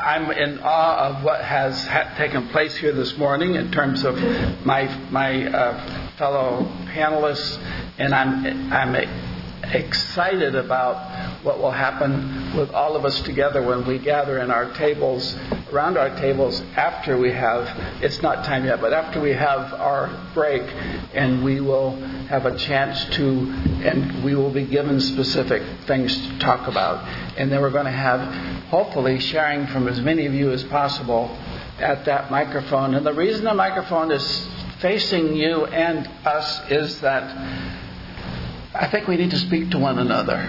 I'm in awe of what has taken place here this morning in terms of my fellow panelists, and I'm excited about what will happen with all of us together when we gather in our tables, around our tables after we have, it's not time yet, but after we have our break, and we will have a chance to, and we will be given specific things to talk about. And then we're going to have, hopefully, sharing from as many of you as possible at that microphone. And the reason the microphone is facing you and us is that I think we need to speak to one another.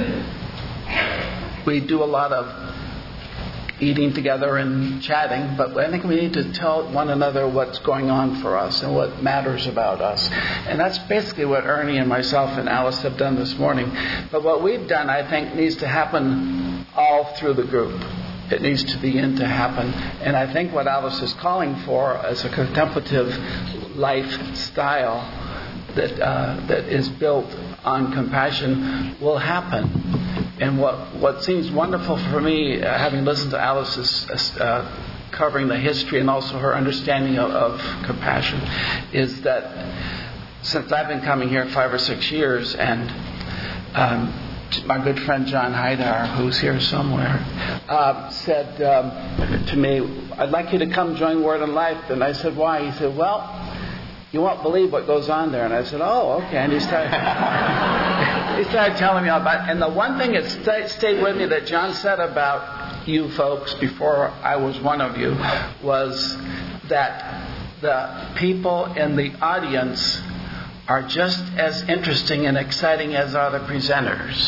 We do a lot of eating together and chatting, but I think we need to tell one another what's going on for us and what matters about us. And that's basically what Ernie and myself and Alice have done this morning. But what we've done, I think, needs to happen all through the group. It needs to begin to happen. And I think what Alice is calling for as a contemplative lifestyle that is built on compassion will happen. And what seems wonderful for me, having listened to Alice's covering the history and also her understanding of compassion, is that since I've been coming here 5 or 6 years, and my good friend John Haidar, who's here somewhere, said to me, "I'd like you to come join Word and Life." And I said, "Why?" He said, "Well, you won't believe what goes on there." And I said, "Oh, okay." And he started telling me all about it. And the one thing that stayed with me that John said about you folks before I was one of you was that the people in the audience are just as interesting and exciting as are the presenters.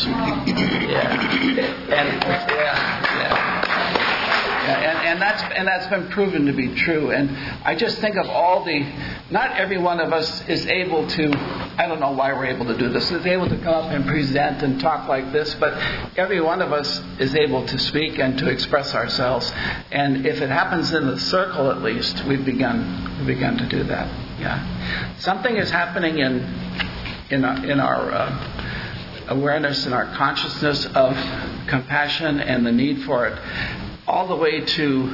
And that's been proven to be true. And I just think of not every one of us is able to, I don't know why we're able to do this, is able to come up and present and talk like this, but every one of us is able to speak and to express ourselves. And if it happens in the circle, at least, we've begun to do that. Yeah. Something is happening in our awareness and our consciousness of compassion and the need for it, all the way to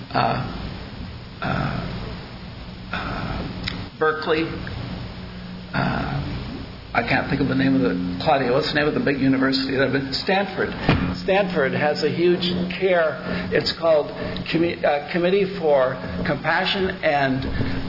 Berkeley. I can't think of the name of Claudia, what's the name of the big university? Stanford. Stanford has a huge care. It's called Committee for Compassion and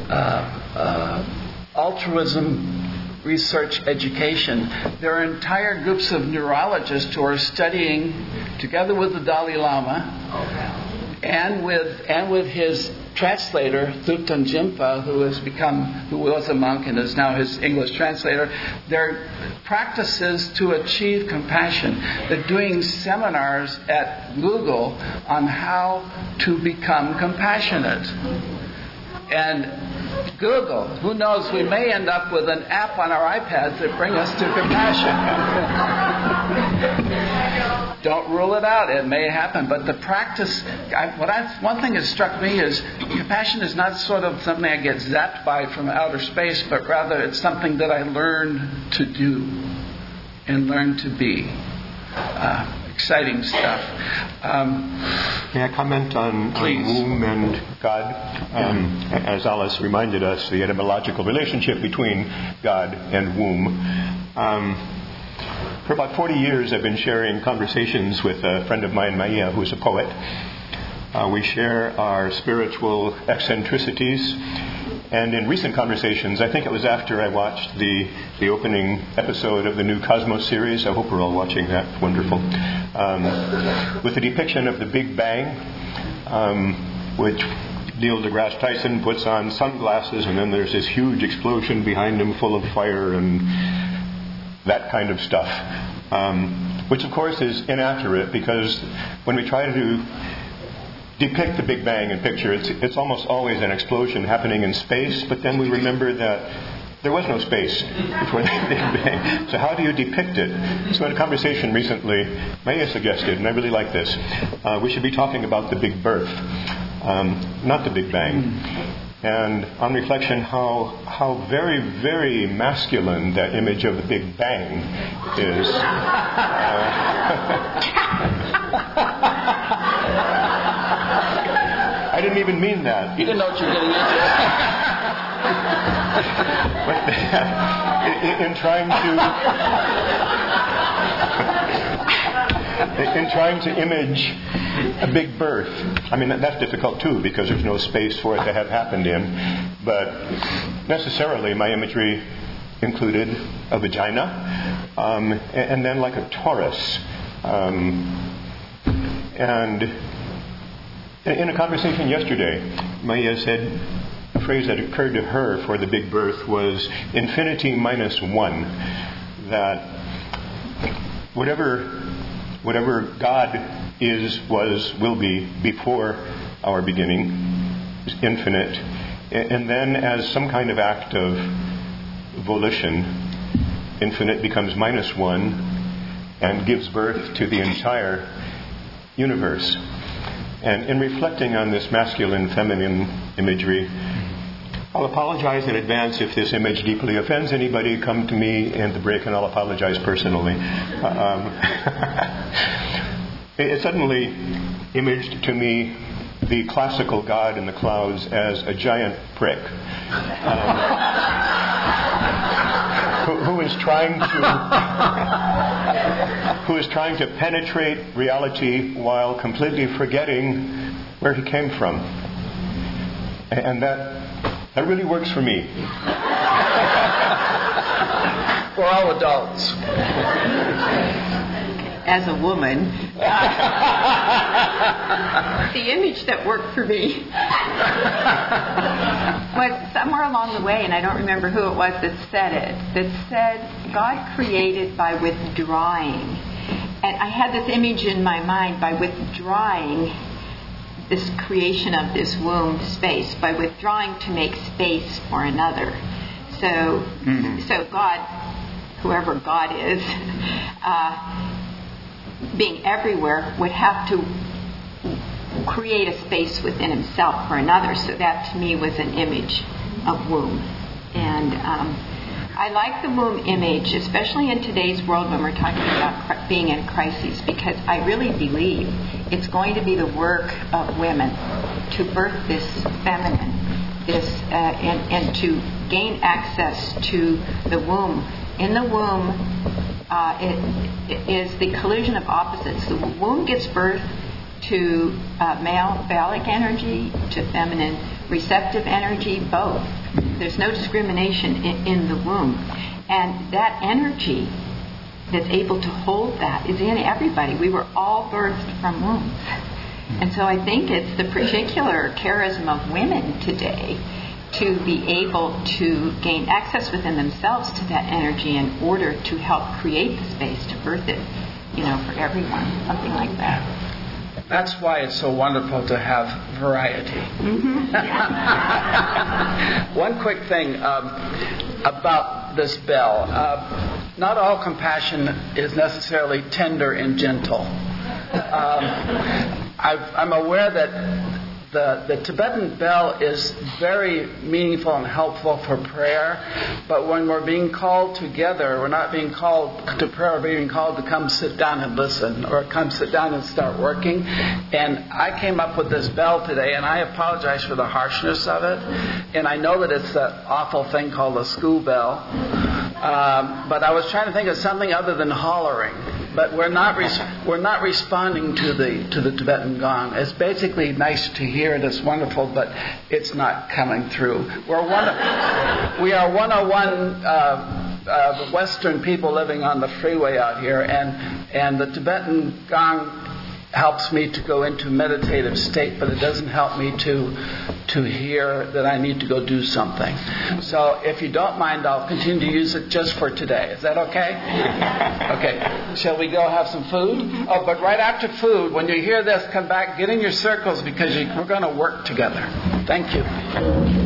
Altruism Research Education. There are entire groups of neurologists who are studying, together with the Dalai Lama, and with his translator, Thupten Jinpa, who was a monk and is now his English translator, their practices to achieve compassion. They're doing seminars at Google on how to become compassionate. And Google, who knows, we may end up with an app on our iPads that bring us to compassion. Don't rule it out. It may happen. But the practice, one thing that struck me is compassion is not sort of something I get zapped by from outer space, but rather it's something that I learn to do and learn to be. Exciting stuff. May I comment on womb and God? As Alice reminded us, the etymological relationship between God and womb. For about 40 years, I've been sharing conversations with a friend of mine, Maya, who's a poet. We share our spiritual eccentricities. And in recent conversations, I think it was after I watched the opening episode of the new Cosmos series, I hope we're all watching that, wonderful, with the depiction of the Big Bang, which Neil deGrasse Tyson puts on sunglasses, and then there's this huge explosion behind him full of fire and that kind of stuff, which of course is inaccurate, because when we try to depict the Big Bang in picture, it's almost always an explosion happening in space, but then we remember that there was no space before the Big Bang. So how do you depict it? So in a conversation recently, Maya suggested, and I really like this, we should be talking about the Big Birth, not the Big Bang. And on reflection, how very, very masculine that image of the Big Bang is. I didn't even mean that. You didn't know what you were getting into. In trying to image a big birth, I mean, that's difficult too, because there's no space for it to have happened in. But necessarily, my imagery included a vagina, and then like a torus. And in a conversation yesterday, Maya said a phrase that occurred to her for the big birth was infinity minus one. That whatever God is, was, will be before our beginning is infinite. And then as some kind of act of volition, infinite becomes minus one and gives birth to the entire universe. And in reflecting on this masculine-feminine imagery, I'll apologize in advance if this image deeply offends anybody. Come to me in the break and I'll apologize personally. It suddenly imaged to me the classical God in the clouds as a giant prick. Who is trying to penetrate reality while completely forgetting where he came from. And that really works for me. We're all adults. As a woman, the image that worked for me was somewhere along the way, and I don't remember who it was that said God created by withdrawing. And I had this image in my mind, by withdrawing this creation of this womb space, by withdrawing to make space for another. So God, whoever God is, being everywhere, would have to create a space within himself for another. So that to me was an image of womb. And I like the womb image, especially in today's world when we're talking about being in crises, because I really believe it's going to be the work of women to birth this feminine, and to gain access to the womb. In the womb, it is the collision of opposites. The womb gives birth to male phallic energy, to feminine receptive energy, both. There's no discrimination in the womb. And that energy that's able to hold that is in everybody. We were all birthed from wombs. And so I think it's the particular charism of women today to be able to gain access within themselves to that energy in order to help create the space to birth it, for everyone, something like that. That's why it's so wonderful to have variety. Mm-hmm. One quick thing about this bell. Not all compassion is necessarily tender and gentle. I'm aware that the Tibetan bell is very meaningful and helpful for prayer, but when we're being called together, we're not being called to prayer, we're being called to come sit down and listen, or come sit down and start working. And I came up with this bell today, and I apologize for the harshness of it, and I know that it's that awful thing called a school bell, but I was trying to think of something other than hollering. But we're not responding to the Tibetan gong. It's basically nice to hear, and it's wonderful, but it's not coming through. We are 101 Western people living on the freeway out here, and the Tibetan gong helps me to go into meditative state, but it doesn't help me to hear that I need to go do something. So if you don't mind, I'll continue to use it just for today. Is that okay? Okay. Shall we go have some food? Oh, but right after food, when you hear this, come back, get in your circles, because we're going to work together. Thank you.